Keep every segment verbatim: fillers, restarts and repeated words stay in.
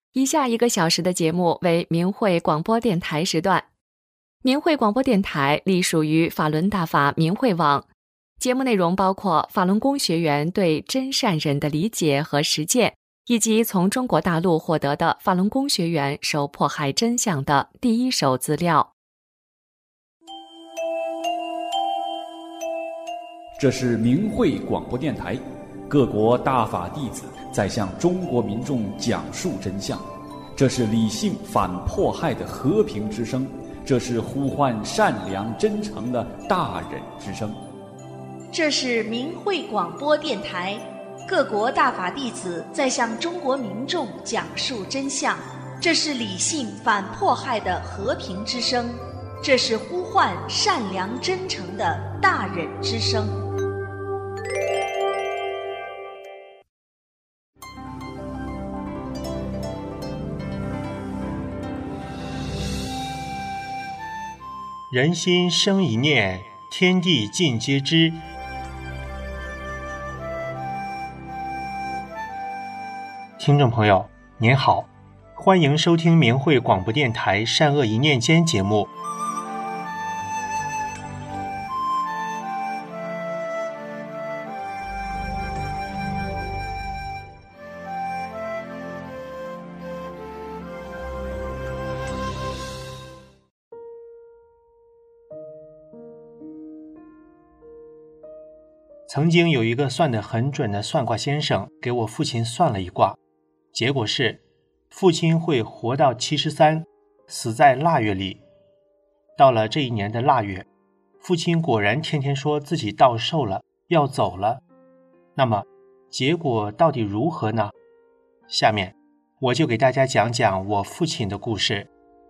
以下一个小时的节目为明慧广播电台时段。明慧广播电台隶属于法轮大法明慧网，节目内容包括法轮功学员对真善忍的理解和实践，以及从中国大陆获得的法轮功学员受迫害真相的第一手资料。 这是明慧广播电台，各国大法弟子在向中国民众讲述真相，这是理性反迫害的和平之声，这是呼唤善良真诚的大忍之声。 这是明慧广播电台，各国大法弟子在向中国民众讲述真相，这是理性反迫害的和平之声，这是呼唤善良真诚的大忍之声。 人心生一念，天地尽皆知。听众朋友您好，欢迎收听明慧广播电台善恶一念间节目。曾经有一个算得很准的算卦先生给我父亲算了一卦，结果是父亲会活到七十三，死在腊月里。到了这一年的腊月，父亲果然天天说自己到寿了，要走了。那么结果到底如何呢？下面我就给大家讲讲我父亲的故事。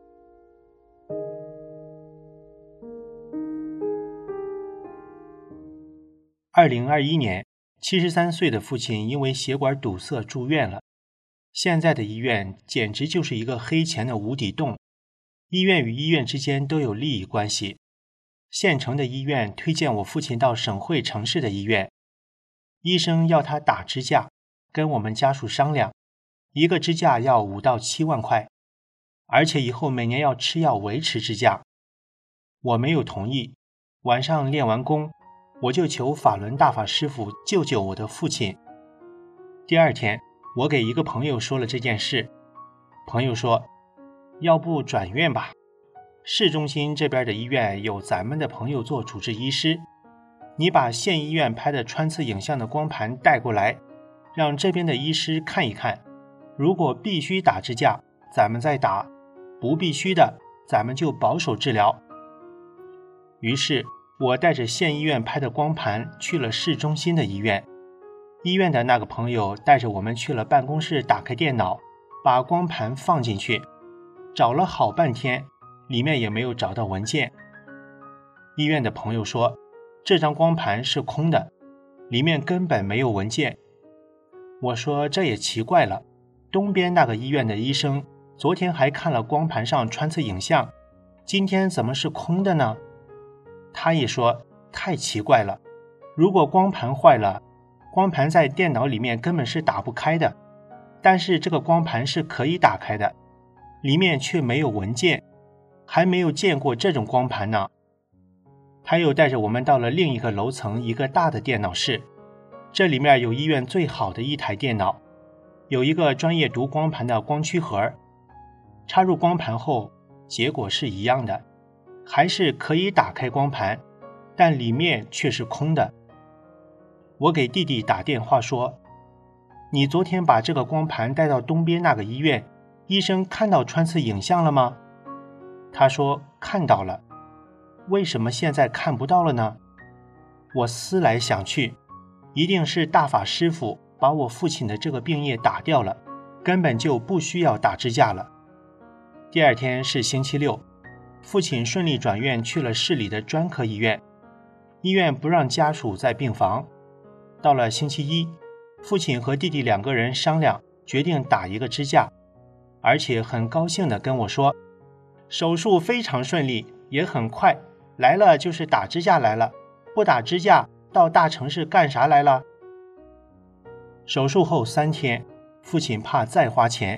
二零二一年，七十三岁的父亲因为血管堵塞住院了。现在的医院简直就是一个黑钱的无底洞，医院与医院之间都有利益关系。县城的医院推荐我父亲到省会城市的医院，医生要他打支架，跟我们家属商量，一个支架要五到七万块，而且以后每年要吃药维持支架。我没有同意，晚上练完功，我就求法轮大法师父救救我的父亲。第二天，我给一个朋友说了这件事，朋友说，要不转院吧，市中心这边的医院有咱们的朋友做主治医师，你把县医院拍的穿刺影像的光盘带过来，让这边的医师看一看，如果必须打支架，咱们再打，不必须的，咱们就保守治疗。于是我带着县医院拍的光盘去了市中心的医院，医院的那个朋友带着我们去了办公室，打开电脑，把光盘放进去，找了好半天，里面也没有找到文件。医院的朋友说，这张光盘是空的，里面根本没有文件。我说这也奇怪了，东边那个医院的医生昨天还看了光盘上穿刺影像，今天怎么是空的呢？他也说太奇怪了，如果光盘坏了，光盘在电脑里面根本是打不开的，但是这个光盘是可以打开的，里面却没有文件，还没有见过这种光盘呢。他又带着我们到了另一个楼层一个大的电脑室，这里面有医院最好的一台电脑，有一个专业读光盘的光驱盒，插入光盘后结果是一样的，还是可以打开光盘，但里面却是空的。我给弟弟打电话说，你昨天把这个光盘带到东边那个医院，医生看到穿刺影像了吗？他说看到了。为什么现在看不到了呢？我思来想去，一定是大法师父把我父亲的这个病业打掉了，根本就不需要打支架了。第二天是星期六，父亲顺利转院去了市里的专科医院，医院不让家属在病房。到了星期一，父亲和弟弟两个人商量，决定打一个支架，而且很高兴地跟我说，手术非常顺利，也很快，来了就是打支架来了，不打支架到大城市干啥来了？手术后三天，父亲怕再花钱，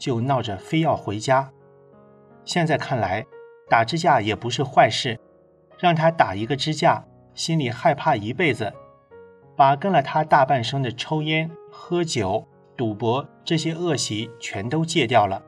就闹着非要回家。现在看来，打支架也不是坏事，让他打一个支架，心里害怕一辈子，把跟了他大半生的抽烟、喝酒、赌博这些恶习全都戒掉了。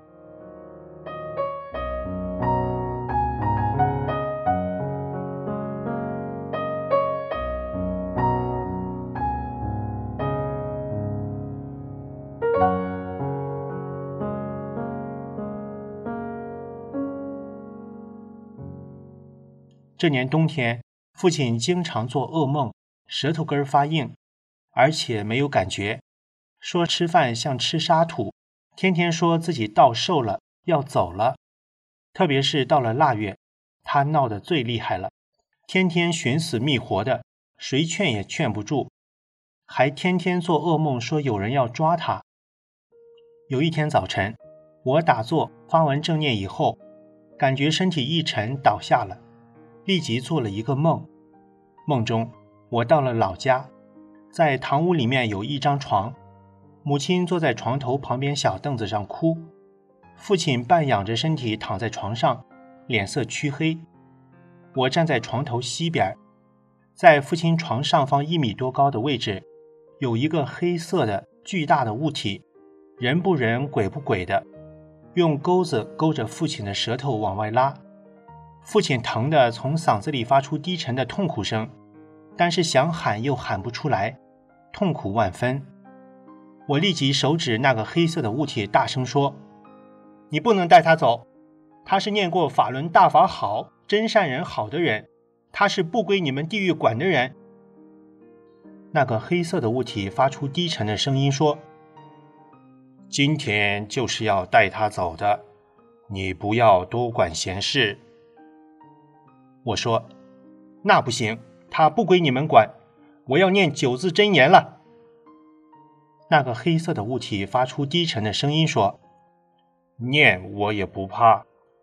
这年冬天，父亲经常做噩梦，舌头根发硬，而且没有感觉，说吃饭像吃沙土，天天说自己到寿了，要走了。特别是到了腊月，他闹得最厉害了，天天寻死觅活的，谁劝也劝不住，还天天做噩梦说有人要抓他。有一天早晨，我打坐发完正念以后，感觉身体一沉倒下了，立即做了一个梦。梦中我到了老家，在堂屋里面有一张床，母亲坐在床头旁边小凳子上哭，父亲半仰着身体躺在床上，脸色黢黑。我站在床头西边，在父亲床上方一米多高的位置，有一个黑色的巨大的物体，人不人鬼不鬼的，用钩子勾着父亲的舌头往外拉。父亲疼得从嗓子里发出低沉的痛苦声，但是想喊又喊不出来，痛苦万分。我立即手指那个黑色的物体，大声说：你不能带他走，他是念过法轮大法好、真善人好的人，他是不归你们地狱管的人。那个黑色的物体发出低沉的声音说：今天就是要带他走的，你不要多管闲事。我说：那不行，他不归你们管，我要念九字真言了。那个黑色的物体发出低沉的声音说：念我也不怕。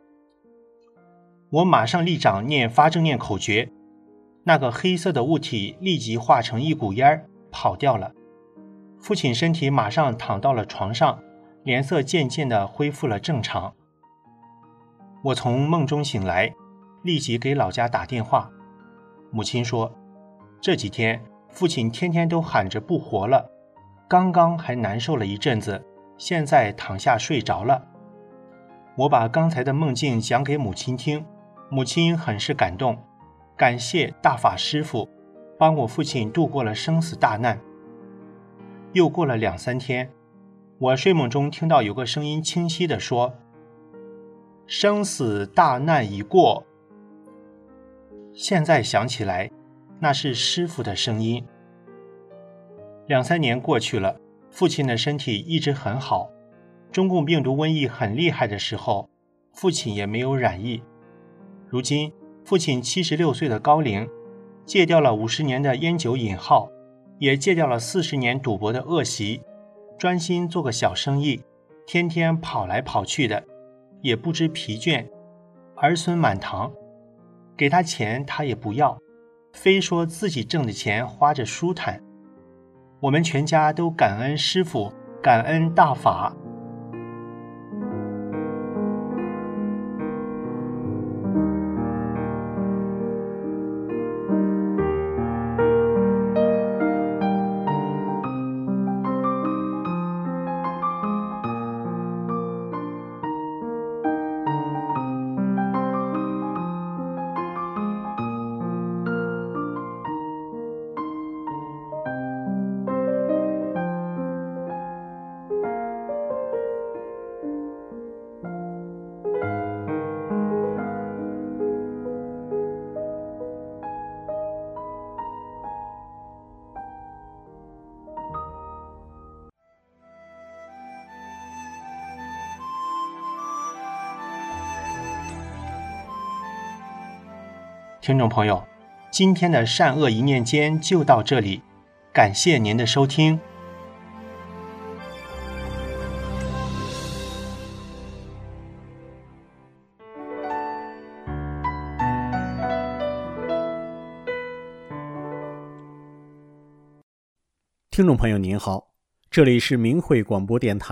我马上立掌念发正念口诀，那个黑色的物体立即化成一股烟跑掉了。父亲身体马上躺到了床上，脸色渐渐地恢复了正常。我从梦中醒来，立即给老家打电话。母亲说，这几天父亲天天都喊着不活了，刚刚还难受了一阵子，现在躺下睡着了。我把刚才的梦境讲给母亲听，母亲很是感动，感谢大法师父帮我父亲度过了生死大难。又过了两三天，我睡梦中听到有个声音清晰地说：生死大难已过。现在想起来，那是师父的声音。两三年过去了，父亲的身体一直很好，中共病毒瘟疫很厉害的时候，父亲也没有染疫。如今父亲七十六岁的高龄，戒掉了五十年的烟酒瘾好，也戒掉了四十年赌博的恶习，专心做个小生意，天天跑来跑去的，也不知疲倦，儿孙满堂，给他钱他也不要，非说自己挣的钱花着舒坦。我们全家都感恩师父，感恩大法。听众朋友，今天的善恶一念间就到这里，感谢您的收听。 听众朋友您好，这里是明慧广播电台，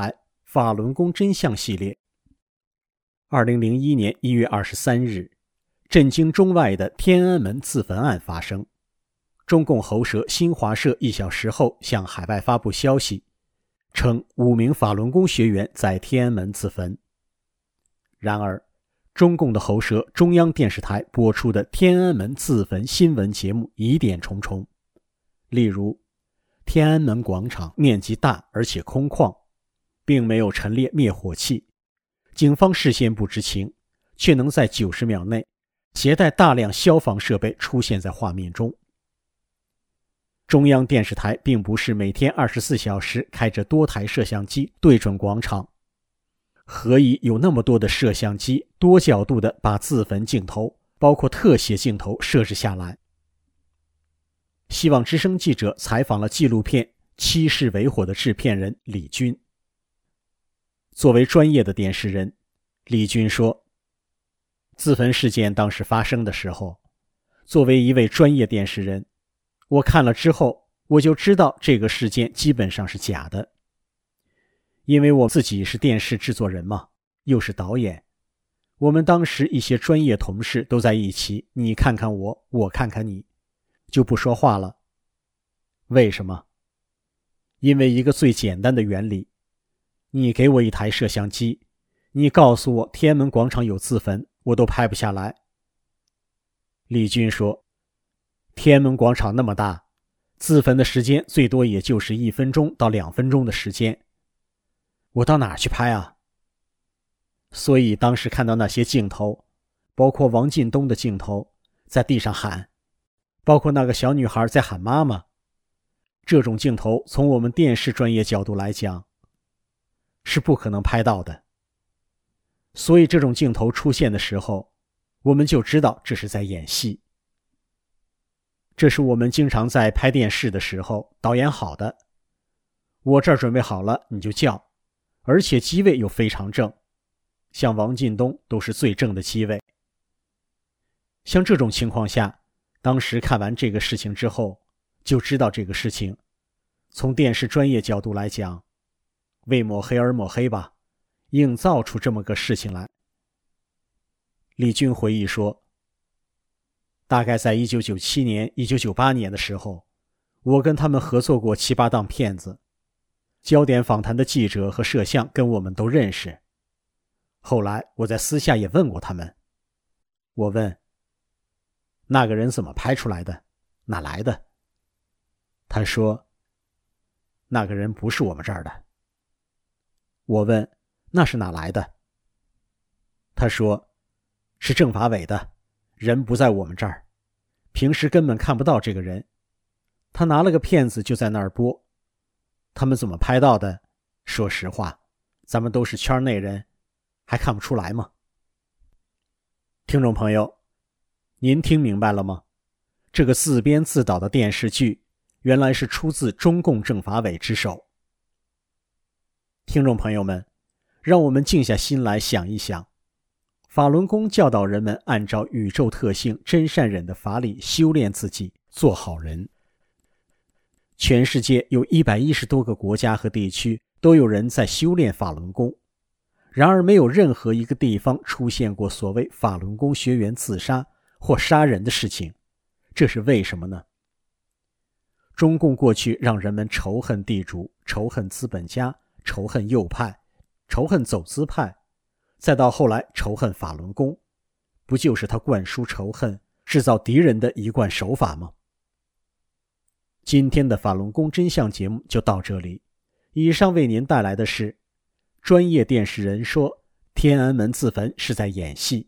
法轮功真相系列。二零零一年一月二十三日，震惊中外的天安门自焚案发生。中共喉舌新华社一小时后向海外发布消息，称五名法轮功学员在天安门自焚。然而，中共的喉舌中央电视台播出的天安门自焚新闻节目疑点重重。例如，天安门广场面积大而且空旷，并没有陈列灭火器，警方事先不知情，却能在九十秒内携带大量消防设备出现在画面中。中央电视台并不是每天二十四小时开着多台摄像机对准广场，何以有那么多的摄像机多角度地把自焚镜头包括特写镜头设置下来？希望之声记者采访了纪录片《七世为火》的制片人李军。作为专业的电视人，李军说，自焚事件当时发生的时候，作为一位专业电视人，我看了之后，我就知道这个事件基本上是假的。因为我自己是电视制作人嘛，又是导演，我们当时一些专业同事都在一起，你看看我，我看看你，就不说话了。为什么？因为一个最简单的原理，你给我一台摄像机，你告诉我天安门广场有自焚，我都拍不下来。李军说，天安门广场那么大，自焚的时间最多也就是一分钟到两分钟的时间，我到哪儿去拍啊？所以当时看到那些镜头，包括王进东的镜头，在地上喊，包括那个小女孩在喊妈妈，这种镜头从我们电视专业角度来讲，是不可能拍到的。所以这种镜头出现的时候，我们就知道这是在演戏。这是我们经常在拍电视的时候导演好的，我这儿准备好了你就叫，而且机位又非常正，像王进东都是最正的机位。像这种情况下，当时看完这个事情之后，就知道这个事情从电视专业角度来讲，为抹黑而抹黑吧，硬造出这么个事情来。李军回忆说，大概在一九九七年、一九九八年的时候，我跟他们合作过七八档片子，焦点访谈的记者和摄像跟我们都认识。后来我在私下也问过他们，我问，那个人怎么拍出来的？哪来的？他说，那个人不是我们这儿的。我问，那是哪来的？他说，是政法委的，人不在我们这儿，平时根本看不到这个人，他拿了个片子就在那儿播。他们怎么拍到的？说实话，咱们都是圈内人，还看不出来吗？听众朋友，您听明白了吗？这个自编自导的电视剧原来是出自中共政法委之手。听众朋友们，让我们静下心来想一想，法轮功教导人们按照宇宙特性真善忍的法理修炼自己，做好人。全世界有一百一十多个国家和地区都有人在修炼法轮功，然而没有任何一个地方出现过所谓法轮功学员自杀或杀人的事情，这是为什么呢？中共过去让人们仇恨地主，仇恨资本家，仇恨右派，仇恨走资派，再到后来仇恨法轮功，不就是他灌输仇恨、制造敌人的一贯手法吗？今天的法轮功真相节目就到这里，以上为您带来的是专业电视人说天安门自焚是在演戏。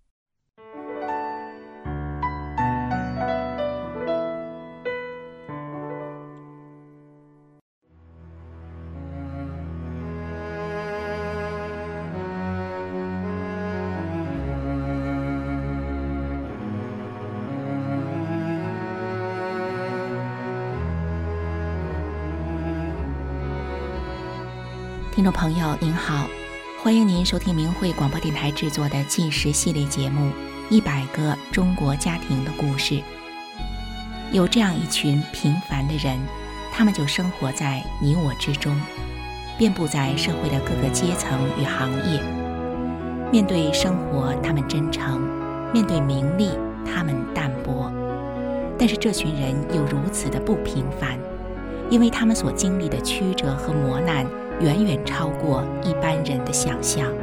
听众朋友您好，欢迎您收听明慧广播电台制作的纪实系列节目《一百个中国家庭的故事》。有这样一群平凡的人，他们就生活在你我之中， 遍布在社会的各个阶层与行业。面对生活，他们真诚；面对名利，他们淡薄。但是这群人又如此的不平凡，因为他们所经历的曲折和磨难，远远超过一般人的想象。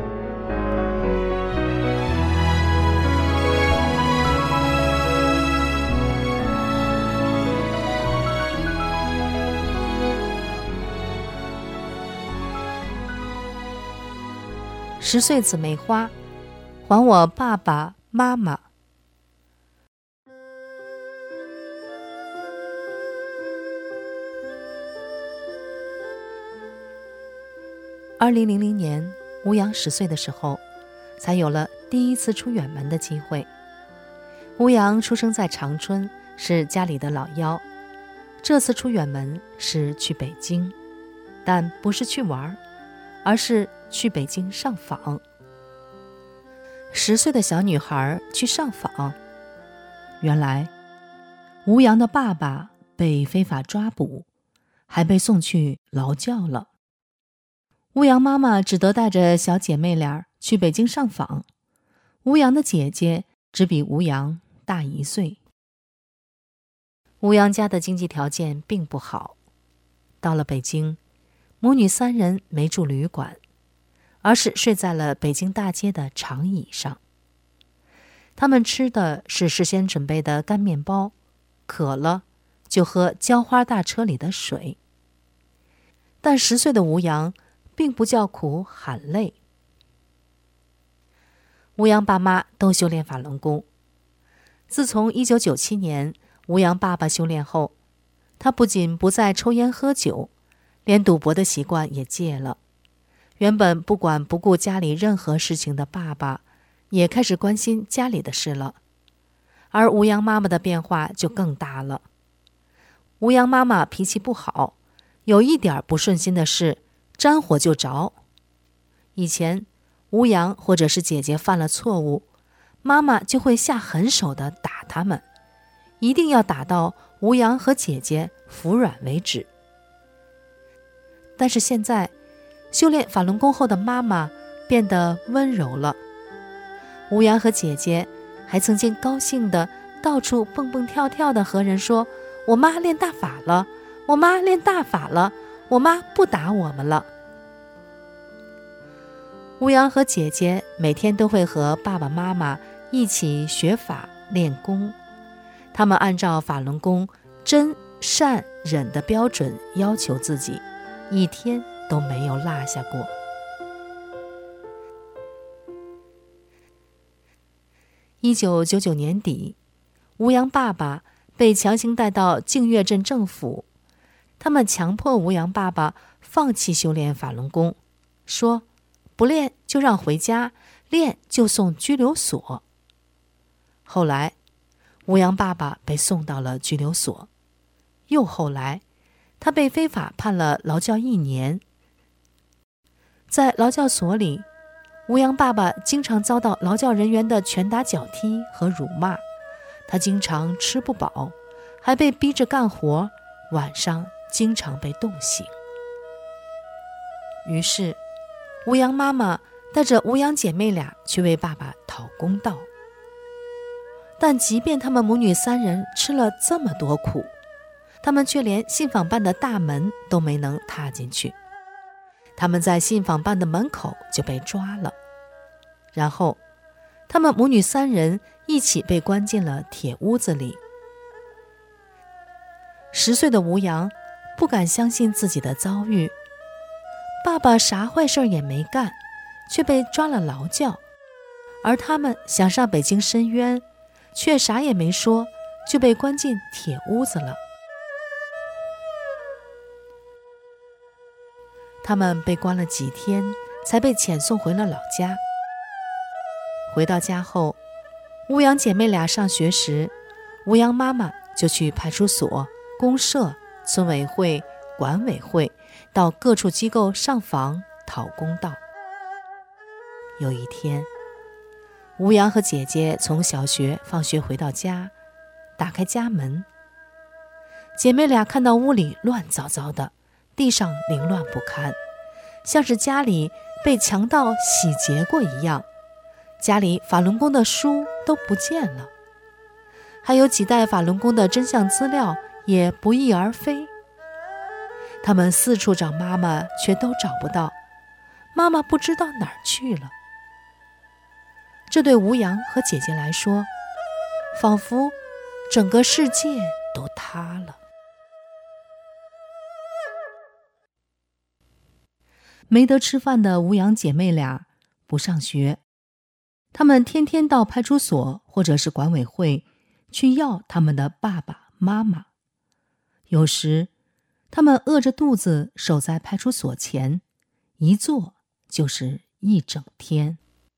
十岁姊妹花，还我爸爸妈妈。二零零零年，吴阳十岁的时候，才有了第一次出远门的机会。吴阳出生在长春，是家里的老幺。这次出远门是去北京，但不是去玩，而是去北京上访。十岁的小女孩去上访，原来吴阳的爸爸被非法抓捕，还被送去劳教了。吴阳妈妈只得带着小姐妹俩去北京上访。吴阳的姐姐只比吴阳大一岁。吴阳家的经济条件并不好，到了北京，母女三人没住旅馆，而是睡在了北京大街的长椅上。他们吃的是事先准备的干面包，渴了就喝浇花大车里的水。但十岁的吴阳并不叫苦喊累。吴阳爸妈都修炼法轮功。自从一九九七年吴阳爸爸修炼后，他不仅不再抽烟喝酒，连赌博的习惯也戒了。原本不管不顾家里任何事情的爸爸，也开始关心家里的事了。而吴阳妈妈的变化就更大了。吴阳妈妈脾气不好，有一点不顺心的事，沾火就着。以前吴阳或者是姐姐犯了错误，妈妈就会下狠手的打他们，一定要打到吴阳和姐姐服软为止。但是现在修炼法轮功后的妈妈变得温柔了。吴阳和姐姐还曾经高兴的到处蹦蹦跳跳的和人说，我妈练大法了，我妈练大法了，我妈不打我们了。吴阳和姐姐每天都会和爸爸妈妈一起学法练功，他们按照法轮功真善忍的标准要求自己，一天都没有落下过。一九九九年底，吴阳爸爸被强行带到净月镇政府，他们强迫吴阳爸爸放弃修炼法轮功，说不练就让回家，练就送拘留所。后来吴阳爸爸被送到了拘留所，又后来他被非法判了劳教一年。在劳教所里，吴阳爸爸经常遭到劳教人员的拳打脚踢和辱骂，他经常吃不饱，还被逼着干活，晚上经常被冻醒。于是吴阳妈妈带着吴阳姐妹俩去为爸爸讨公道。但即便他们母女三人吃了这么多苦，他们却连信访办的大门都没能踏进去。他们在信访办的门口就被抓了，然后他们母女三人一起被关进了铁屋子里。十岁的吴阳不敢相信自己的遭遇，爸爸啥坏事也没干，却被抓了劳教，而他们想上北京申冤，却啥也没说，就被关进铁屋子了。他们被关了几天，才被遣送回了老家。回到家后，吴阳姐妹俩上学时，吴阳妈妈就去派出所、公社、村委会、管委会到各处机构上访讨公道。有一天，吴阳和姐姐从小学放学回到家，打开家门，姐妹俩看到屋里乱糟糟的，地上凌乱不堪， 像是家里被强盗洗劫过一样，家里法轮功的书都不见了，还有几袋法轮功的真相资料也不翼而飞。他们四处找妈妈，却都找不到，妈妈不知道哪儿去了。这对吴阳和姐姐来说，仿佛整个世界都塌了。没得吃饭的吴阳姐妹俩不上学，她们天天到派出所或者是管委会去要他们的爸爸妈妈。有时他们饿着肚子守在派出所前，一坐就是一整天。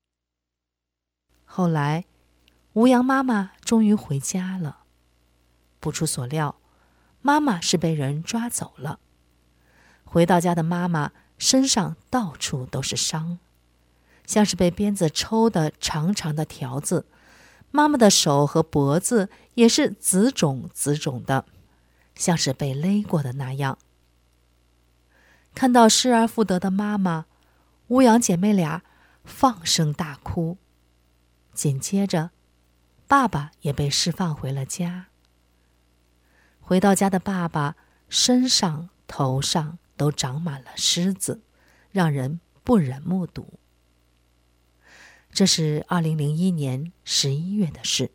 后来吴阳妈妈终于回家了，不出所料，妈妈是被人抓走了。回到家的妈妈身上到处都是伤，像是被鞭子抽的长长的条子，妈妈的手和脖子也是紫肿紫肿的，像是被勒过的那样。看到失而复得的妈妈，吴阳姐妹俩放声大哭。紧接着，爸爸也被释放回了家。回到家的爸爸身上、头上都长满了虱子，让人不忍目睹。这是二零零一年十一月的事。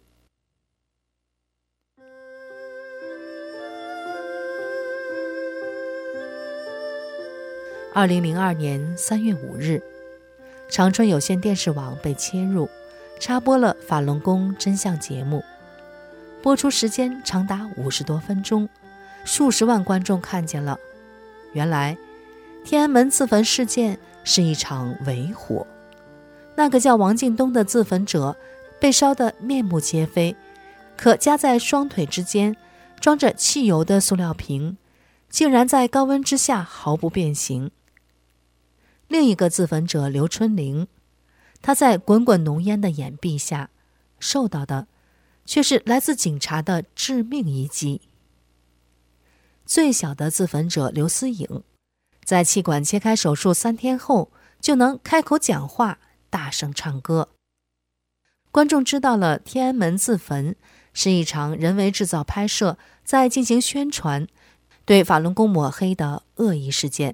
二零零二年三月五日，长春有线电视网被切入，插播了法轮功真相节目，播出时间长达五十多分钟，数十万观众看见了。原来天安门自焚事件是一场伪火，那个叫王进东的自焚者被烧得面目皆非，可夹在双腿之间装着汽油的塑料瓶竟然在高温之下毫不变形。另一个自焚者刘春玲，他在滚滚浓烟的掩蔽下受到的却是来自警察的致命一击。最小的自焚者刘思颖，在气管切开手术三天后就能开口讲话，大声唱歌。观众知道了天安门自焚是一场人为制造拍摄，在进行宣传，对法轮功抹黑的恶意事件。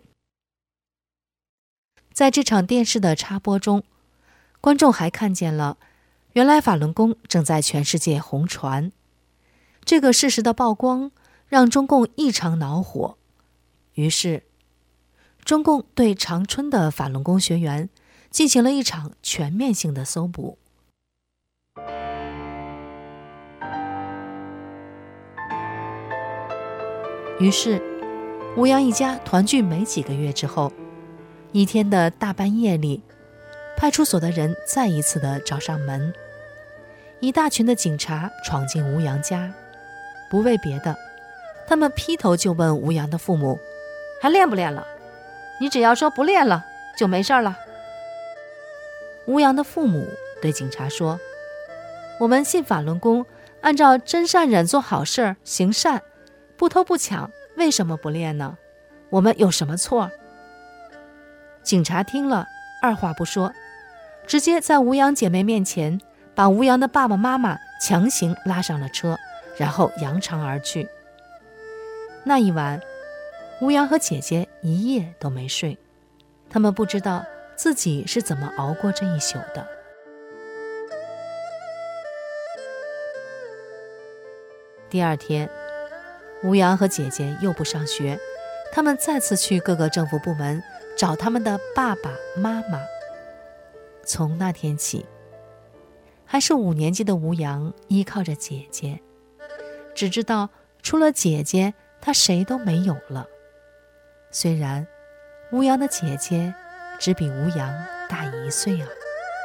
在这场电视的插播中，观众还看见了原来法轮功正在全世界红传。这个事实的曝光让中共异常恼火，于是中共对长春的法轮功学员进行了一场全面性的搜捕。于是吴阳一家团聚没几个月之后，一天的大半夜里，派出所的人再一次的找上门，一大群的警察闯进吴阳家，不为别的，他们劈头就问吴阳的父母，还练不练了？你只要说不练了就没事了。吴阳的父母对警察说，我们信法轮功，按照真善忍做好事行善，不偷不抢，为什么不练呢？我们有什么错？警察听了二话不说，直接在吴阳姐妹面前把吴阳的爸爸妈妈强行拉上了车，然后扬长而去。那一晚，吴阳和姐姐一夜都没睡，他们不知道自己是怎么熬过这一宿的。第二天，吴阳和姐姐又不上学，他们再次去各个政府部门找他们的爸爸妈妈。从那天起，还是五年级的吴阳依靠着姐姐，只知道除了姐姐，他谁都没有了。虽然吴阳的姐姐只比吴阳大一岁啊。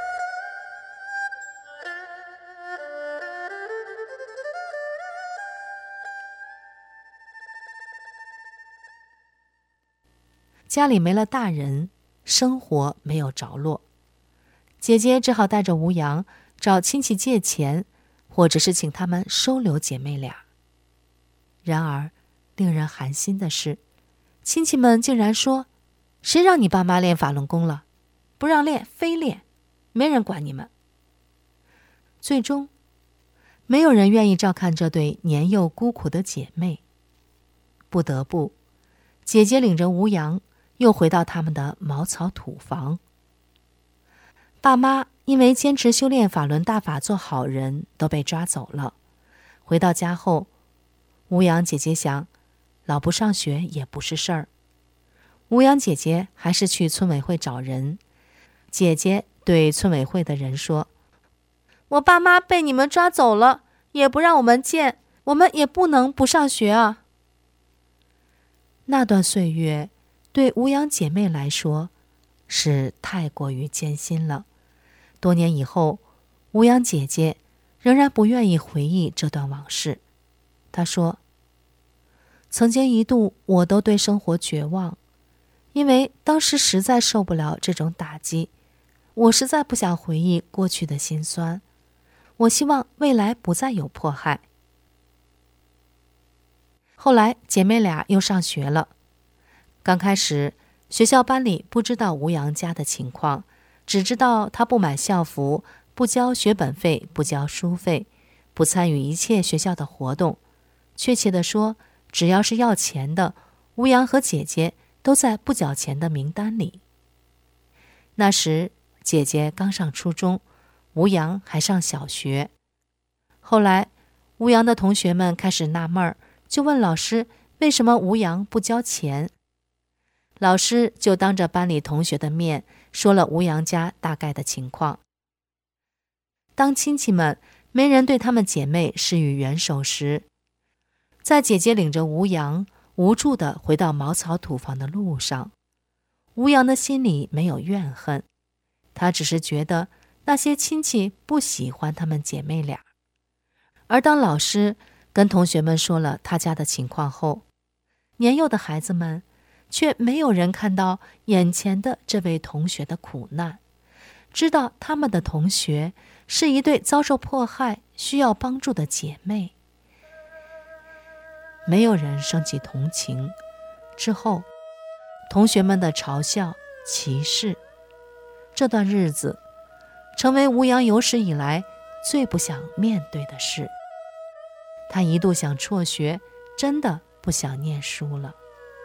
家里没了大人，生活没有着落，姐姐只好带着吴阳找亲戚借钱，或者是请他们收留姐妹俩。然而令人寒心的是，亲戚们竟然说， 谁让你爸妈练法轮功了？不让练非练，没人管你们。最终，没有人愿意照看这对年幼孤苦的姐妹。不得不，姐姐领着吴阳又回到他们的茅草土房。爸妈因为坚持修炼法轮大法做好人，都被抓走了。回到家后，吴阳姐姐想，老不上学也不是事儿。吴阳姐姐还是去村委会找人。姐姐对村委会的人说，我爸妈被你们抓走了，也不让我们见，我们也不能不上学啊。那段岁月对吴阳姐妹来说是太过于艰辛了。多年以后，吴阳姐姐仍然不愿意回忆这段往事。她说，曾经一度我都对生活绝望，因为当时实在受不了这种打击，我实在不想回忆过去的辛酸，我希望未来不再有迫害。后来姐妹俩又上学了。刚开始，学校班里不知道吴阳家的情况，只知道他不买校服，不交学本费，不交书费，不参与一切学校的活动。确切地说，只要是要钱的，吴阳和姐姐都在不缴钱的名单里。那时，姐姐刚上初中，吴阳还上小学。后来，吴阳的同学们开始纳闷儿，就问老师为什么吴阳不交钱。老师就当着班里同学的面说了吴阳家大概的情况。当亲戚们没人对她们姐妹施予援手时，在姐姐领着吴阳无助地回到茅草土房的路上，吴阳的心里没有怨恨，他只是觉得那些亲戚不喜欢她们姐妹俩。而当老师跟同学们说了他家的情况后，年幼的孩子们却没有人看到眼前的这位同学的苦难，知道他们的同学是一对遭受迫害、需要帮助的姐妹。没有人升起同情。之后，同学们的嘲笑、歧视，这段日子成为吴阳有史以来最不想面对的事。他一度想辍学，真的不想念书了。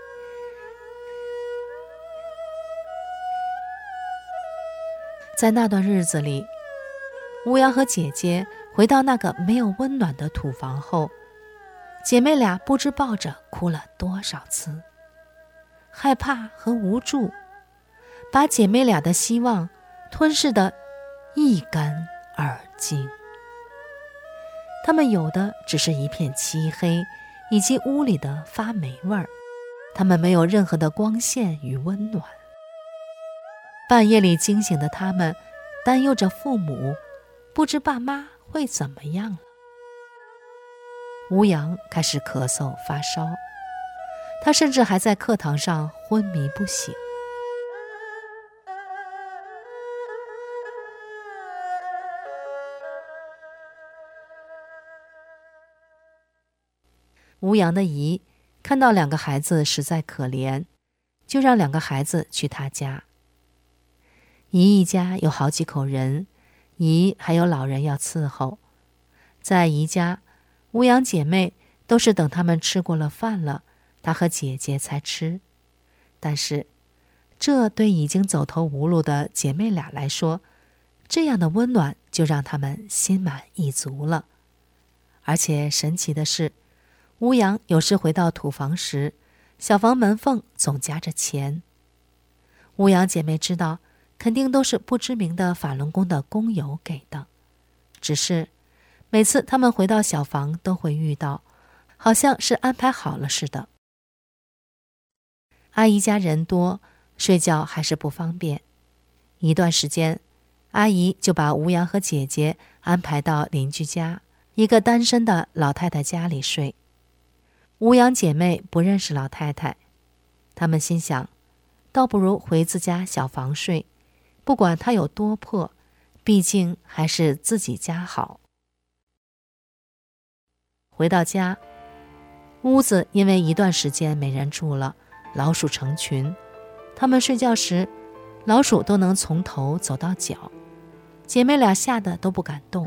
在那段日子里，吴阳和姐姐回到那个没有温暖的土房后，姐妹俩不知抱着哭了多少次。害怕和无助把姐妹俩的希望吞噬得一干二净。她们有的只是一片漆黑，以及屋里的发霉味儿，她们没有任何的光线与温暖。半夜里惊醒的她们担忧着父母，不知爸妈会怎么样了。吴阳开始咳嗽发烧，他甚至还在课堂上昏迷不醒。吴阳的姨看到两个孩子实在可怜，就让两个孩子去他家。姨一家有好几口人，姨还有老人要伺候。在姨家，吴阳姐妹都是等他们吃过了饭了，她和姐姐才吃。但是，这对已经走投无路的姐妹俩来说，这样的温暖就让她们心满意足了。而且神奇的是，吴阳有时回到土房时，小房门缝总夹着钱。吴阳姐妹知道，肯定都是不知名的法轮功的工友给的，只是每次他们回到小房都会遇到，好像是安排好了似的。阿姨家人多，睡觉还是不方便。一段时间，阿姨就把吴阳和姐姐安排到邻居家一个单身的老太太家里睡。吴阳姐妹不认识老太太，她们心想，倒不如回自家小房睡，不管她有多破，毕竟还是自己家好。回到家，屋子因为一段时间没人住了，老鼠成群， 他们睡觉时，老鼠都能从头走到脚，姐妹俩吓得都不敢动。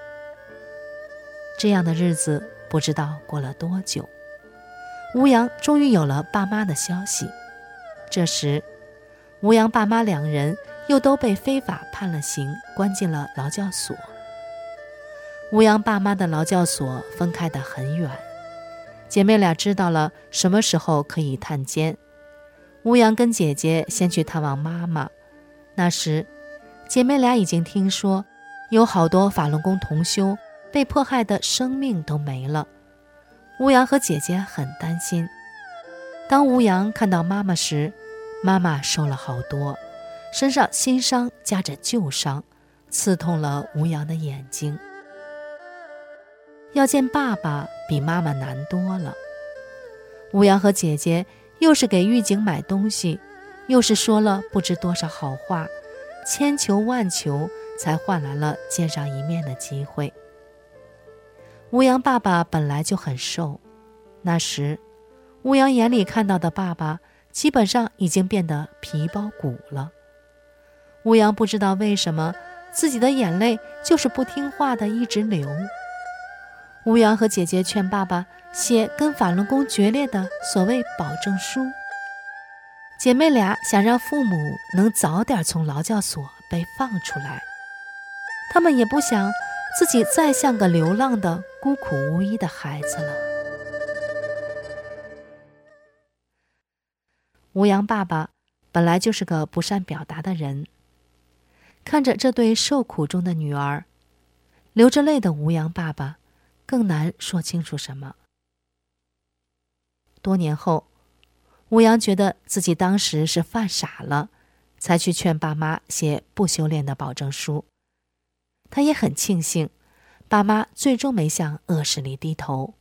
这样的日子不知道过了多久，吴阳终于有了爸妈的消息。这时，吴阳爸妈两人又都被非法判了刑，关进了劳教所。吴阳爸妈的劳教所分开得很远，姐妹俩知道了什么时候可以探监。吴阳跟姐姐先去探望妈妈，那时姐妹俩已经听说有好多法轮功同修被迫害的生命都没了。吴阳和姐姐很担心。当吴阳看到妈妈时，妈妈瘦了好多，身上新伤夹着旧伤，刺痛了吴阳的眼睛。要见爸爸比妈妈难多了。吴阳和姐姐又是给狱警买东西，又是说了不知多少好话，千求万求才换来了见上一面的机会。吴阳爸爸本来就很瘦，那时吴阳眼里看到的爸爸基本上已经变得皮包骨了。吴阳不知道为什么自己的眼泪就是不听话的一直流。吴阳和姐姐劝爸爸写跟法轮功决裂的所谓保证书，姐妹俩想让父母能早点从劳教所被放出来，他们也不想自己再像个流浪的孤苦无依的孩子了。吴阳爸爸本来就是个不善表达的人，看着这对受苦中的女儿，流着泪的吴阳爸爸更难说清楚什么。多年后，吴阳觉得自己当时是犯傻了，才去劝爸妈写不修炼的保证书。他也很庆幸，爸妈最终没向恶势力低头。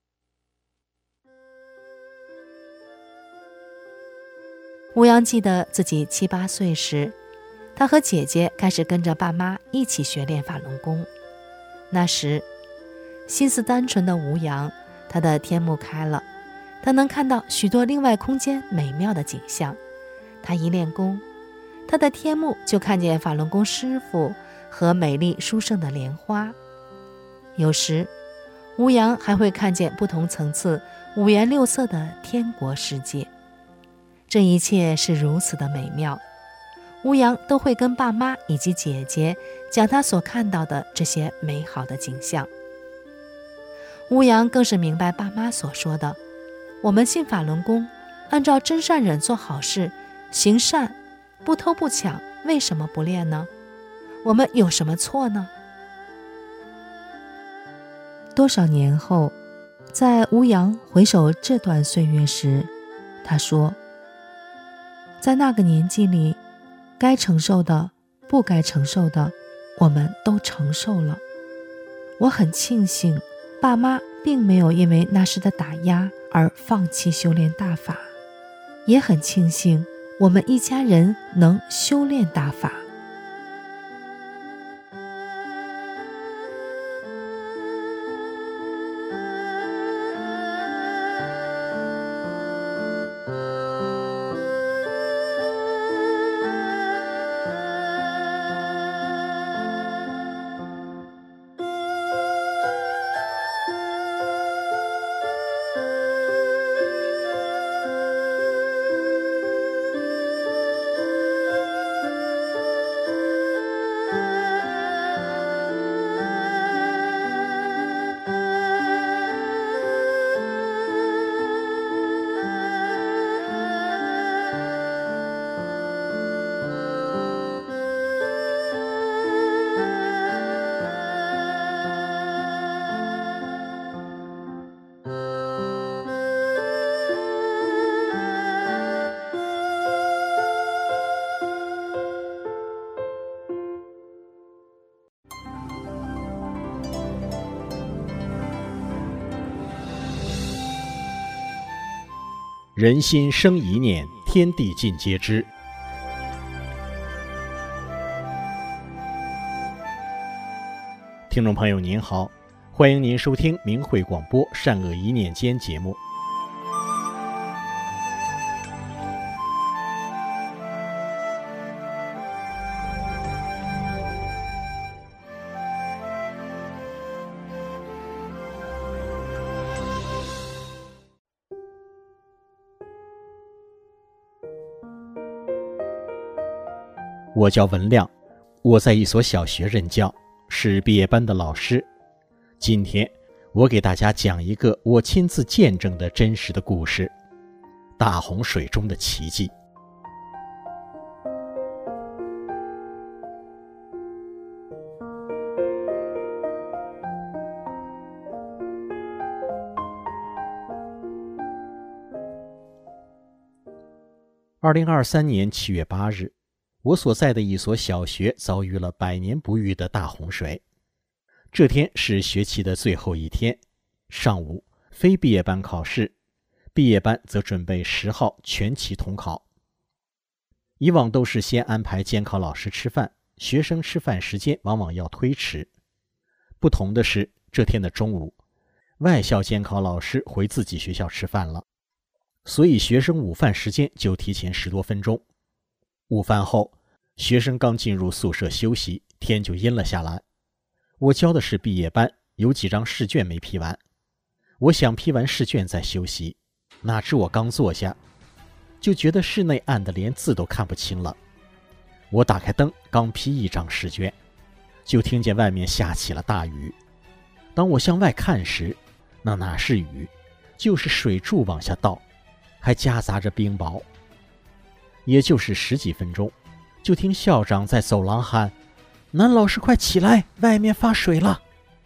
吴阳记得自己七八岁时，他和姐姐开始跟着爸妈一起学练法轮功。那时心思单纯的吴阳，他的天目开了，他能看到许多另外空间美妙的景象。他一练功，他的天目就看见法轮功师父和美丽殊胜的莲花。有时吴阳还会看见不同层次五颜六色的天国世界。这一切是如此的美妙，吴阳都会跟爸妈以及姐姐讲他所看到的这些美好的景象。吴阳更是明白爸妈所说的，我们信法轮功，按照真善忍做好事，行善，不偷不抢，为什么不练呢？我们有什么错呢？多少年后，在吴阳回首这段岁月时，他说，在那个年纪里，该承受的，不该承受的，我们都承受了。我很庆幸爸妈并没有因为那时的打压而放弃修炼大法，也很庆幸我们一家人能修炼大法。 人心生一念，天地尽皆知。听众朋友您好，欢迎您收听明慧广播善恶一念间节目。 我叫文亮，我在一所小学任教，是毕业班的老师。今天我给大家讲一个我亲自见证的真实的故事——大洪水中的奇迹。二零二三年七月八日，我所在的一所小学遭遇了百年不遇的大洪水。这天是学期的最后一天，上午非毕业班考试，毕业班则准备十号全期统考。以往都是先安排监考老师吃饭，学生吃饭时间往往要推迟。不同的是，这天的中午，外校监考老师回自己学校吃饭了，所以学生午饭时间就提前十多分钟。午饭后，学生刚进入宿舍休息，天就阴了下来。我教的是毕业班，有几张试卷没批完，我想批完试卷再休息，哪知我刚坐下，就觉得室内暗得连字都看不清了。我打开灯，刚批一张试卷，就听见外面下起了大雨。当我向外看时，那哪是雨，就是水柱往下倒，还夹杂着冰雹。也就是十几分钟，就听校长在走廊喊：“男老师快起来，外面发水了。”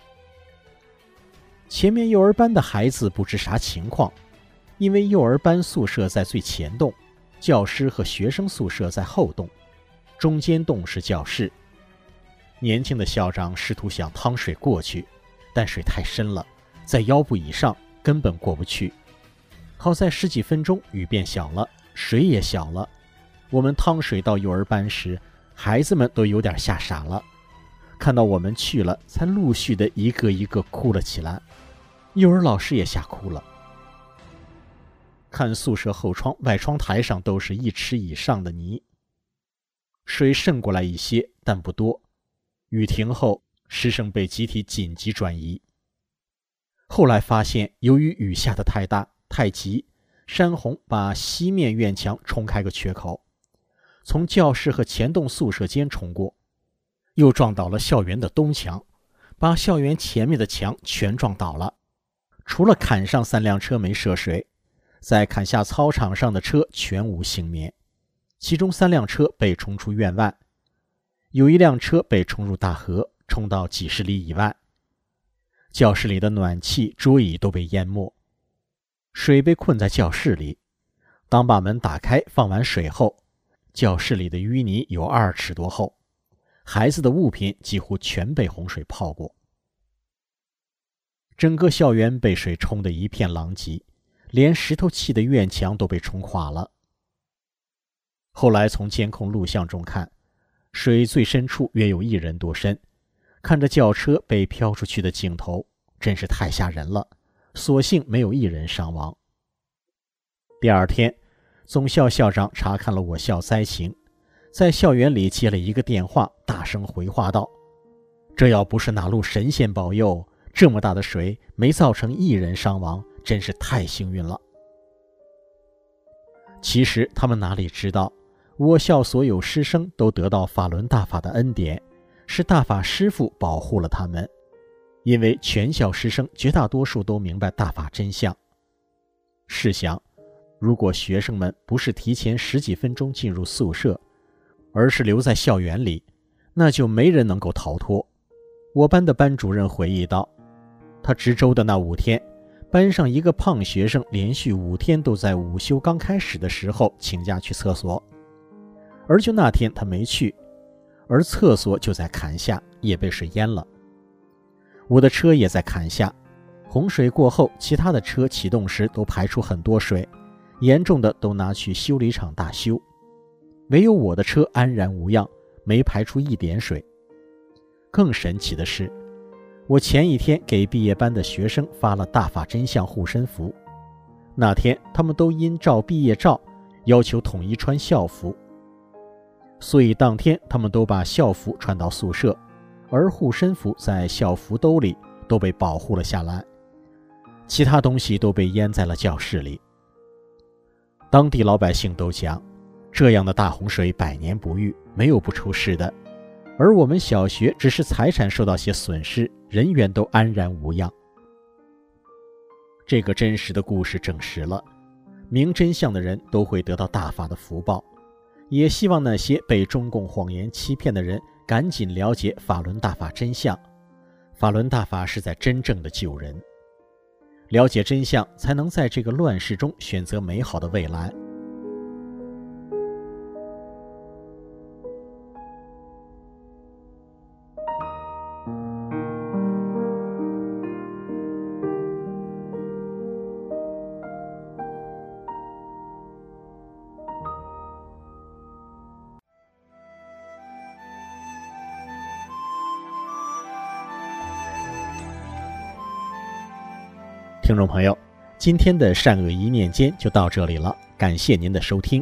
前面幼儿班的孩子不知啥情况，因为幼儿班宿舍在最前栋，教师和学生宿舍在后栋，中间栋是教室。年轻的校长试图想趟水过去，但水太深了，在腰部以上，根本过不去。好在十几分钟雨变小了，水也小了。我们趟水到幼儿班时，孩子们都有点吓傻了，看到我们去了，才陆续的一个一个哭了起来。幼儿老师也吓哭了。看宿舍后窗外窗台上都是一尺以上的泥，水渗过来一些，但不多。雨停后，师生被集体紧急转移。后来发现，由于雨下得太大太急，山洪把西面院墙冲开个缺口，从教室和前栋宿舍间冲过，又撞倒了校园的东墙，把校园前面的墙全撞倒了。除了坎上三辆车没涉水，在坎下操场上的车全无幸免，其中三辆车被冲出院外，有一辆车被冲入大河，冲到几十里以外。教室里的暖气、桌椅都被淹没，水被困在教室里。当把门打开放完水后，教室里的淤泥有二尺多厚，孩子的物品几乎全被洪水泡过。整个校园被水冲得一片狼藉，连石头砌的院墙都被冲垮了。后来从监控录像中看，水最深处约有一人多深，看着轿车被飘出去的镜头，真是太吓人了，所幸没有一人伤亡。第二天，总校校长查看了我校灾情，在校园里接了一个电话，大声回话道：“这要不是哪路神仙保佑，这么大的水没造成一人伤亡，真是太幸运了。”其实他们哪里知道，我校所有师生都得到法轮大法的恩典，是大法师父保护了他们。因为全校师生绝大多数都明白大法真相。试想，如果学生们不是提前十几分钟进入宿舍，而是留在校园里，那就没人能够逃脱。我班的班主任回忆道，他值周的那五天，班上一个胖学生连续五天都在午休刚开始的时候请假去厕所，而就那天他没去，而厕所就在坎下，也被水淹了。我的车也在坎下，洪水过后，其他的车启动时都排出很多水，严重的都拿去修理厂大修，唯有我的车安然无恙，没排出一点水。更神奇的是，我前一天给毕业班的学生发了大法真相护身符，那天他们都因照毕业照要求统一穿校服，所以当天他们都把校服穿到宿舍，而护身符在校服兜里都被保护了下来，其他东西都被淹在了教室里。当地老百姓都讲， 这样的大洪水百年不遇，没有不出事的。而我们小学只是财产受到些损失，人员都安然无恙。这个真实的故事证实了，明真相的人都会得到大法的福报。也希望那些被中共谎言欺骗的人赶紧了解法轮大法真相。法轮大法是在真正的救人，了解真相，才能在这个乱世中选择美好的未来。听众朋友，今天的善恶一念间就到这里了，感谢您的收听。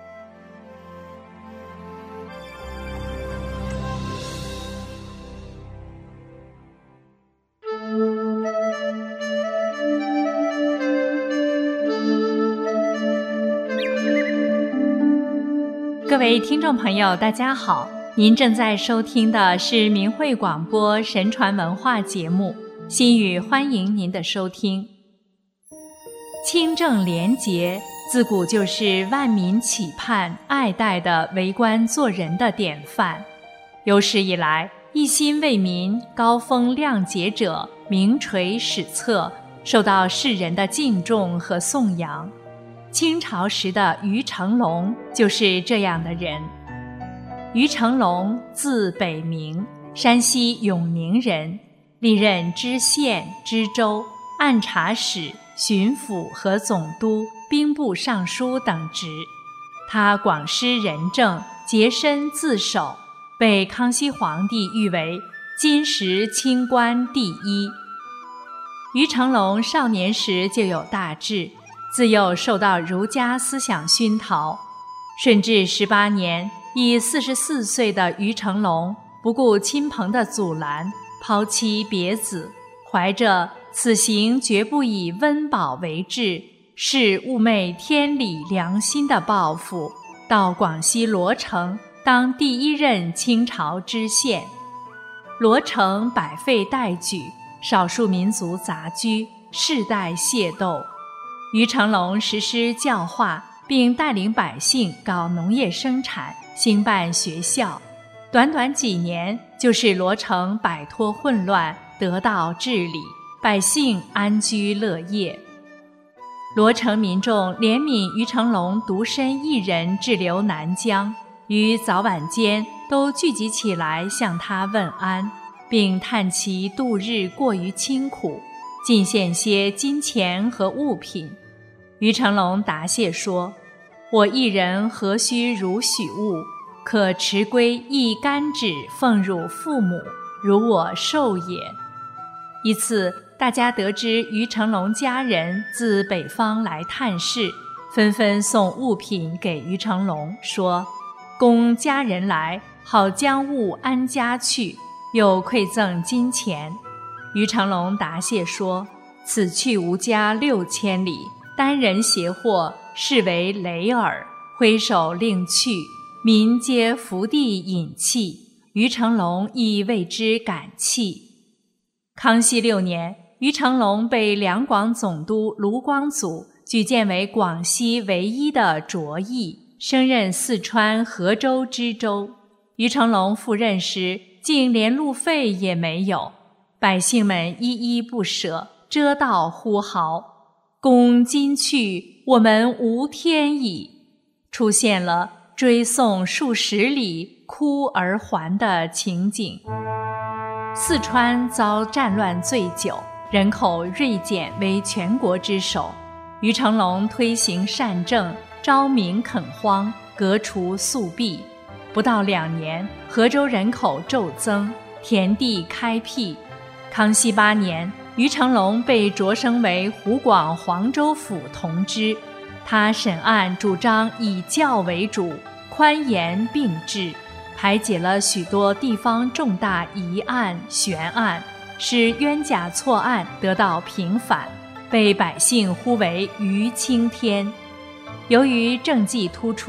各位听众朋友，大家好，您正在收听的是明慧广播神传文化节目，心语欢迎您的收听。清正廉洁自古就是万民期盼爱戴的为官做人的典范，有史以来一心为民、高风亮节者名垂史册，受到世人的敬重和颂扬。清朝时的于成龙就是这样的人。于成龙字北明，山西永宁人，历任知县、知州、按察使、巡抚和总督、兵部尚书等职。他广施仁政，洁身自守，被康熙皇帝誉为金石清官第一。于成龙少年时就有大志，自幼受到儒家思想熏陶。顺治十八年，已四十四岁的于成龙不顾亲朋的阻拦，抛妻别子，怀着此行绝不以温饱为志，是勿昧天理良心的抱负，到广西罗城当第一任清朝知县。罗城百废待举，少数民族杂居，世代械斗。于成龙实施教化，并带领百姓搞农业生产，兴办学校。短短几年，就使罗城摆脱混乱，得到治理，百姓安居乐业。罗城民众怜悯于成龙独身一人滞留南疆，于早晚间都聚集起来向他问安，并叹其度日过于清苦，进献些金钱和物品。于成龙答谢说：“我一人何须如许物？可持归一干纸奉汝父母，如我寿也。”一次，大家得知于成龙家人自北方来探视，纷纷送物品给于成龙，说：“公家人来，好将物安家去。”又馈赠金钱。于成龙答谢说：“此去无家六千里，单人携货，视为累耳。”挥手令去，民皆伏地饮泣，于成龙亦为之感泣。康熙六年，于成龙被两广总督卢光祖举荐为广西唯一的卓义，升任四川河州知州。于成龙赴任时，竟连路费也没有，百姓们依依不舍，遮道呼号：“公今去，我们无天矣！”出现了追送数十里哭而还的情景。四川遭战乱最久，人口锐减为全国之首。于成龙推行善政，招民垦荒，革除宿弊。不到两年，河州人口骤增，田地开辟。康熙八年，于成龙被擢升为湖广黄州府同知。他审案主张以教为主，宽严并治，排解了许多地方重大疑案悬案，使冤假错案得到平反，被百姓呼为于青天。由于政绩突出，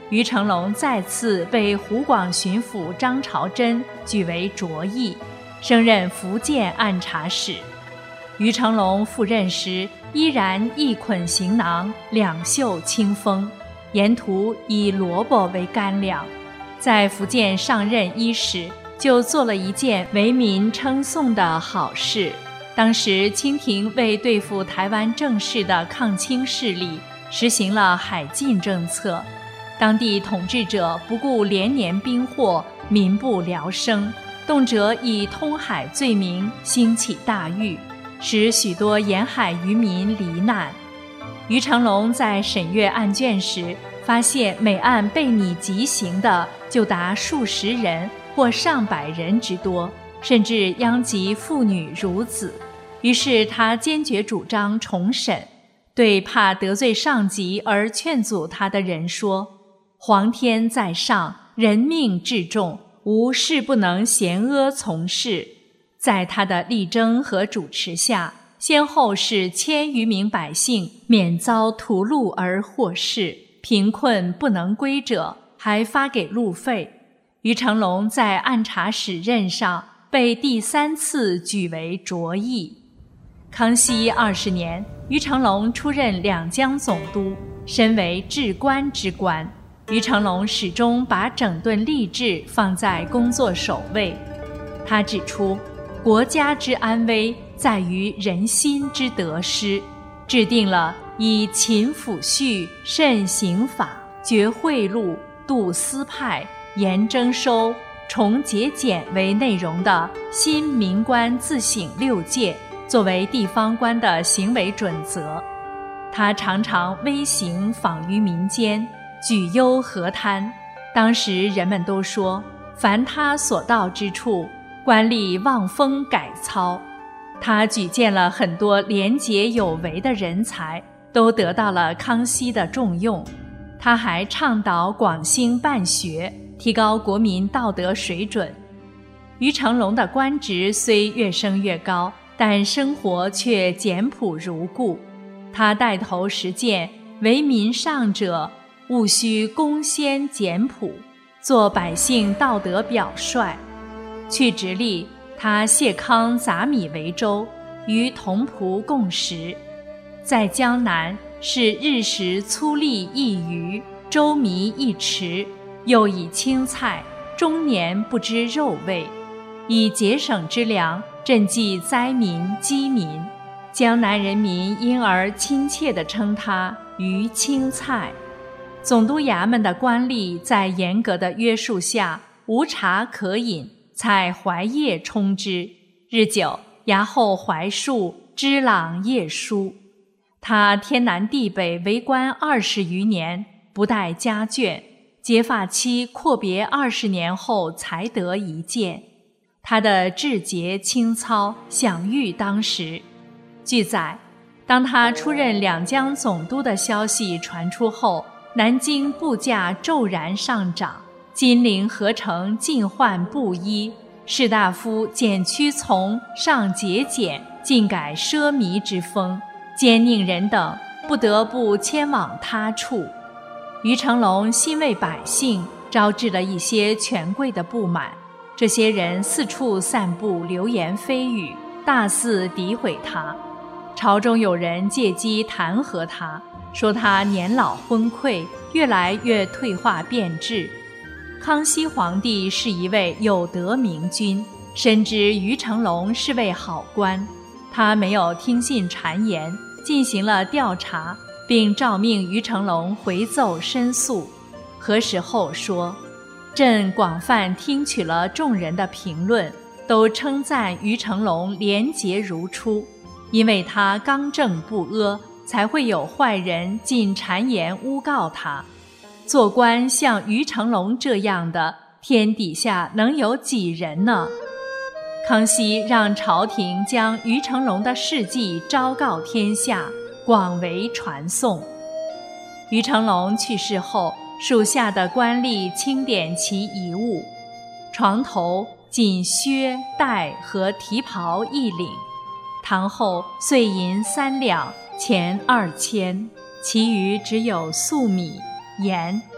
于成龙再次被湖广巡抚张朝珍举为卓义，升任福建按察使。于成龙赴任时，依然一捆行囊，两袖清风，沿途以萝卜为干粮。在福建上任伊始，就做了一件为民称颂的好事。当时清廷为对付台湾正式的抗清势力，实行了海禁政策，当地统治者不顾连年兵祸，民不聊生，动辄以通海罪名兴起大狱，使许多沿海渔民罹难。于成龙在审阅案卷时，发现每案被拟极刑的就达数十人或上百人之多，甚至殃及妇女孺子。于是他坚决主张重审，对怕得罪上级而劝阻他的人说：皇天在上，人命至重，无事不能咸阿从事。在他的力争和主持下，先后使千余名百姓免遭屠戮而获释，贫困不能归者还发给路费。于成龙在按察使任上被第三次举为卓义。康熙二十年，于成龙出任两江总督，身为至官之官。于成龙始终把整顿吏治放在工作首位。他指出，国家之安危在于人心之得失，制定了以勤抚恤、慎刑法、绝贿赂、度私派、严征收、重节俭为内容的新民官自省六戒，作为地方官的行为准则。他常常微行访于民间，举忧河滩。当时人们都说，凡他所到之处，官吏望风改操。他举荐了很多廉洁有为的人才，都得到了康熙的重用。他还倡导广兴办学，提高国民道德水准。于成龙的官职虽越升越高，但生活却简朴如故。他带头实践为民上者务须恭先简朴，做百姓道德表率。去直隶，他谢康杂米为粥，与同仆共食。在江南，是日食粗粒一鱼，粥糜一匙，又以青菜，终年不知肉味，以节省之粮赈济灾民饥民。江南人民因而亲切地称他余青菜。总督衙门的官吏在严格的约束下，无茶可饮，采槐叶充之，日久，衙后槐树枝朗叶疏。他天南地北为官二十余年，不待家眷，结发期阔别二十年后才得一见。他的志节清操享誉当时。据载，当他出任两江总督的消息传出后，南京布价骤然上涨，金陵河城尽换布衣，士大夫减屈从，上节俭，尽改奢靡之风，奸佞人等不得不迁往他处。于成龙心为百姓，招致了一些权贵的不满，这些人四处散布流言蜚语，大肆诋毁他。朝中有人借机弹劾他，说他年老昏聩，越来越退化变质。康熙皇帝是一位有德明君，深知于成龙是位好官，他没有听信谗言，进行了调查，并诏命于成龙回奏申诉。核实后说，朕广泛听取了众人的评论，都称赞于成龙廉洁如初，因为他刚正不阿，才会有坏人尽谗言诬告他。做官像于成龙这样的，天底下能有几人呢？康熙让朝廷将于成龙的事迹昭告天下，广为传颂。于成龙去世后，属下的官吏清点其遗物，床头仅靴带和提袍一领，堂后碎银三两，钱二千，其余只有粟米、盐、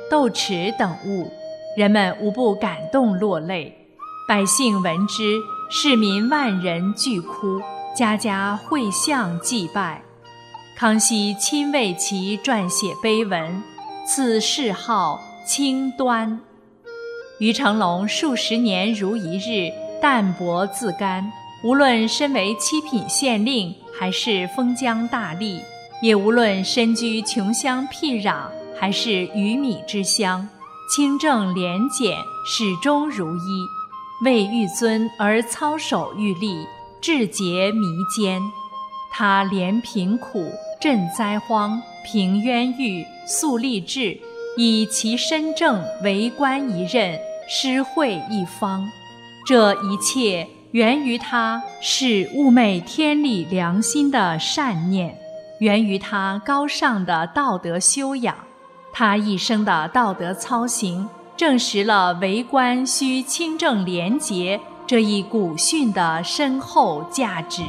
斗齿等物，人们无不感动落泪。百姓闻之，市民万人俱哭，家家会向祭拜。康熙亲为其撰写碑文，赐谥号清端。于成龙数十年如一日，淡泊自甘，无论身为七品县令还是封疆大吏，也无论身居穷乡僻壤还是鱼米之乡，清正廉俭，始终如一，为欲尊而操守欲立，志节弥坚。他怜贫苦，赈灾荒，平冤狱，肃吏治，以其身正为官一任，施惠一方。这一切源于他是物美天理良心的善念，源于他高尚的道德修养。他一生的道德操行，证实了为官需清正廉洁这一古训的深厚价值。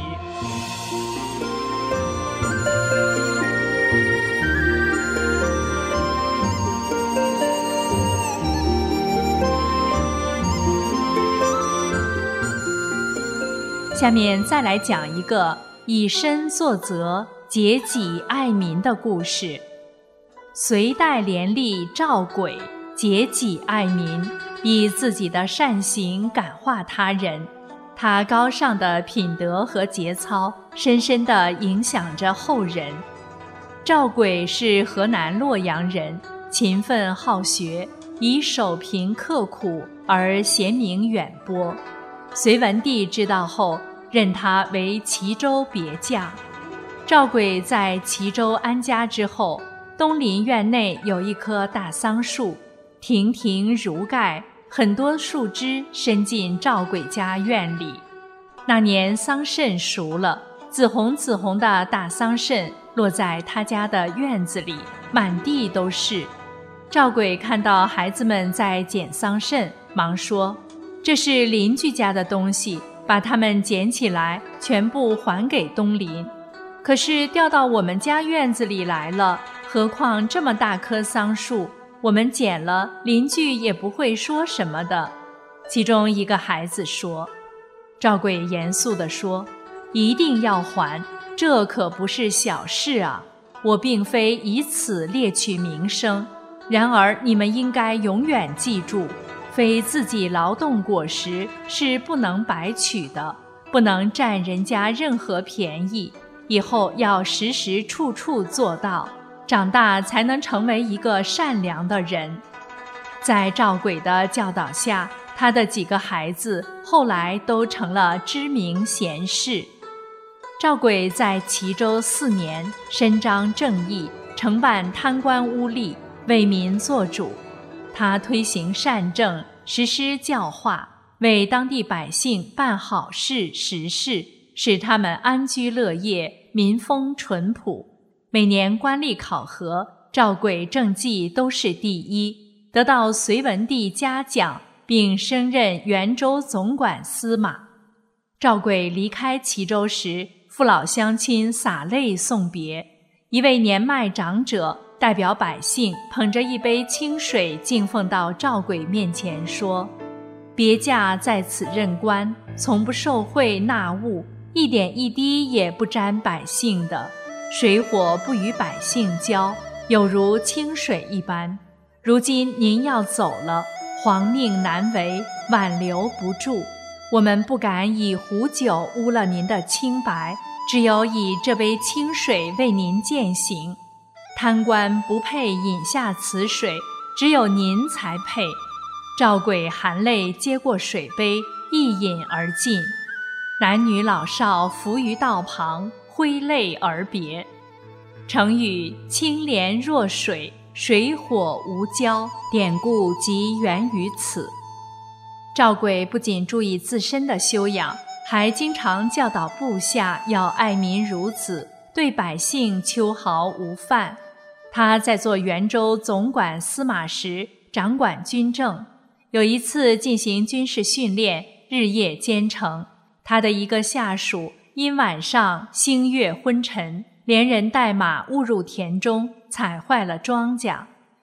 下面再来讲一个以身作则、节己爱民的故事。隋代廉吏赵轨节己爱民，以自己的善行感化他人。他高尚的品德和节操深深地影响着后人。赵轨是河南洛阳人，勤奋好学，以守贫刻苦而贤名远播。隋文帝知道后，任他为齐州别驾。赵轨在齐州安家之后，东林院内有一棵大桑树，亭亭如盖，很多树枝伸进赵轨家院里。那年桑葚熟了，紫红紫红的大桑葚落在他家的院子里，满地都是。赵轨看到孩子们在捡桑葚，忙说：“这是邻居家的东西，把它们捡起来，全部还给东邻。可是掉到我们家院子里来了，何况这么大棵桑树，我们捡了，邻居也不会说什么的。”其中一个孩子说。赵轨严肃地说：“一定要还，这可不是小事啊！我并非以此猎取名声，然而你们应该永远记住，非自己劳动果实是不能白取的，不能占人家任何便宜，以后要时时处处做到，长大才能成为一个善良的人。”在赵轨的教导下，他的几个孩子后来都成了知名贤士。赵轨在齐州四年，伸张正义，惩办贪官污吏，为民做主。他推行善政，实施教化，为当地百姓办好事实事，使他们安居乐业，民风淳朴。每年官吏考核，赵轨政绩都是第一，得到隋文帝嘉奖，并升任元州总管司马。赵轨离开齐州时，父老乡亲洒泪送别。一位年迈长者代表百姓捧着一杯清水敬奉到赵轨面前说：“别驾在此任官，从不受贿纳物，一点一滴也不沾百姓的，水火不与百姓交，有如清水一般。如今您要走了，皇命难违，挽留不住，我们不敢以壶酒污了您的清白，只有以这杯清水为您饯行。贪官不配饮下此水，只有您才配。”赵轨含泪接过水杯，一饮而尽。男女老少伏于道旁，挥泪而别。成语“清廉若水，水火无交”典故即源于此。赵轨不仅注意自身的修养，还经常教导部下要爱民如子，对百姓秋毫无犯。他在做元州总管司马时，掌管军政。有一次进行军事训练，日夜兼程，他的一个下属因晚上星月昏沉，连人带马误入田中，踩坏了庄稼。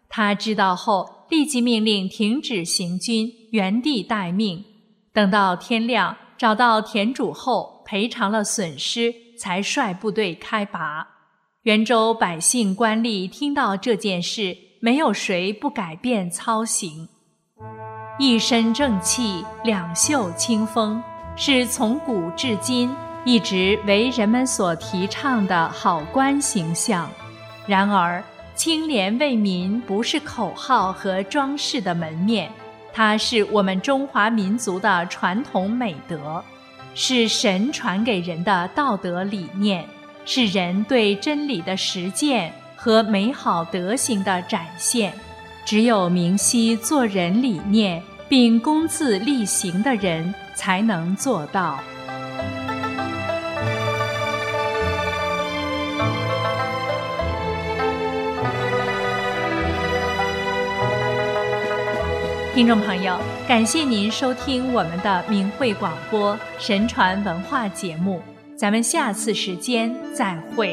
他知道后，立即命令停止行军，原地待命。等到天亮，找到田主后，赔偿了损失，才率部队开拔。元州百姓官吏听到这件事，没有谁不改变操行。一身正气，两袖清风，是从古至今一直为人们所提倡的好官形象。然而，清廉为民不是口号和装饰的门面，它是我们中华民族的传统美德，是神传给人的道德理念，是人对真理的实践和美好德行的展现。只有明晰做人理念并公自力行的人，才能做到。听众朋友，感谢您收听我们的明慧广播神传文化节目，咱们下次时间再会。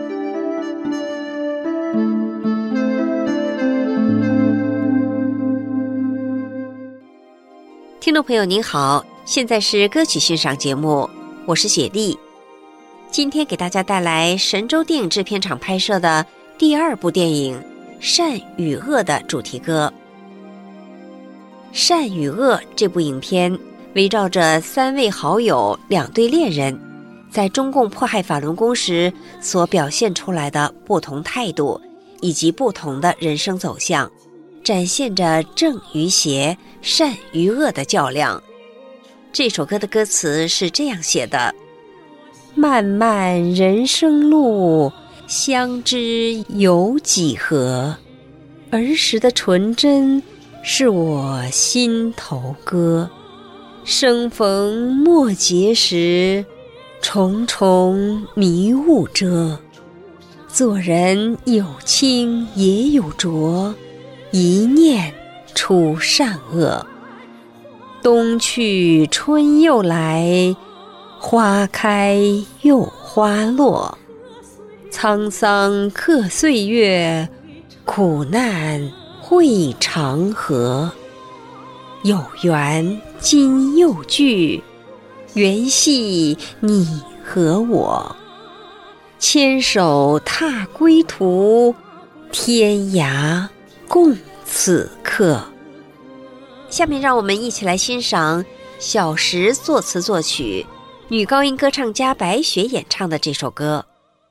听众朋友您好，现在是歌曲欣赏节目，我是雪莉。今天给大家带来神州电影制片厂拍摄的第二部电影《善与恶》的主题歌。《善与恶》这部影片围绕着三位好友、两对恋人在中共迫害法轮功时所表现出来的不同态度以及不同的人生走向，展现着正与邪、善与恶的较量。这首歌的歌词是这样写的：漫漫人生路，相知有几何？儿时的纯真是我心头歌，生逢末节时，重重迷雾遮。做人有清也有浊，一念出善恶。冬去春又来，花开又花落。沧桑刻岁月，苦难会长河。有缘今又聚，缘系你和我。牵手踏归途，天涯共此刻。下面让我们一起来欣赏小石作词作曲，女高音歌唱家白雪演唱的这首歌。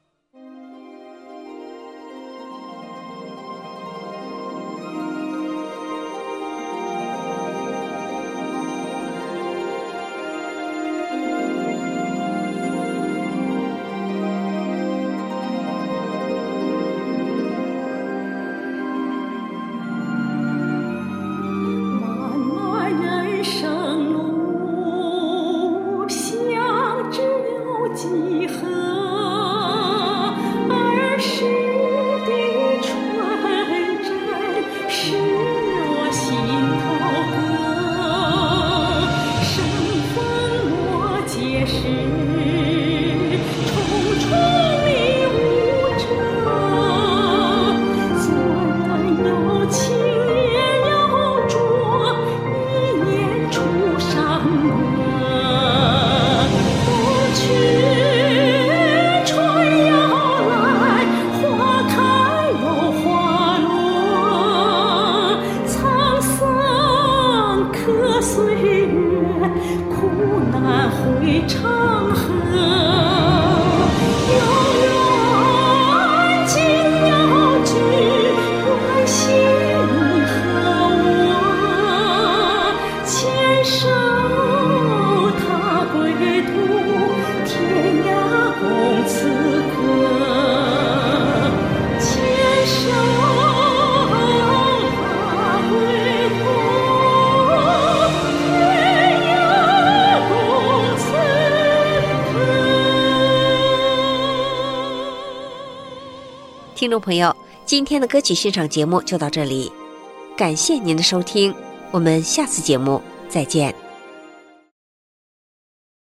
听众朋友，今天的歌曲欣赏节目就到这里，感谢您的收听，我们下次节目再见。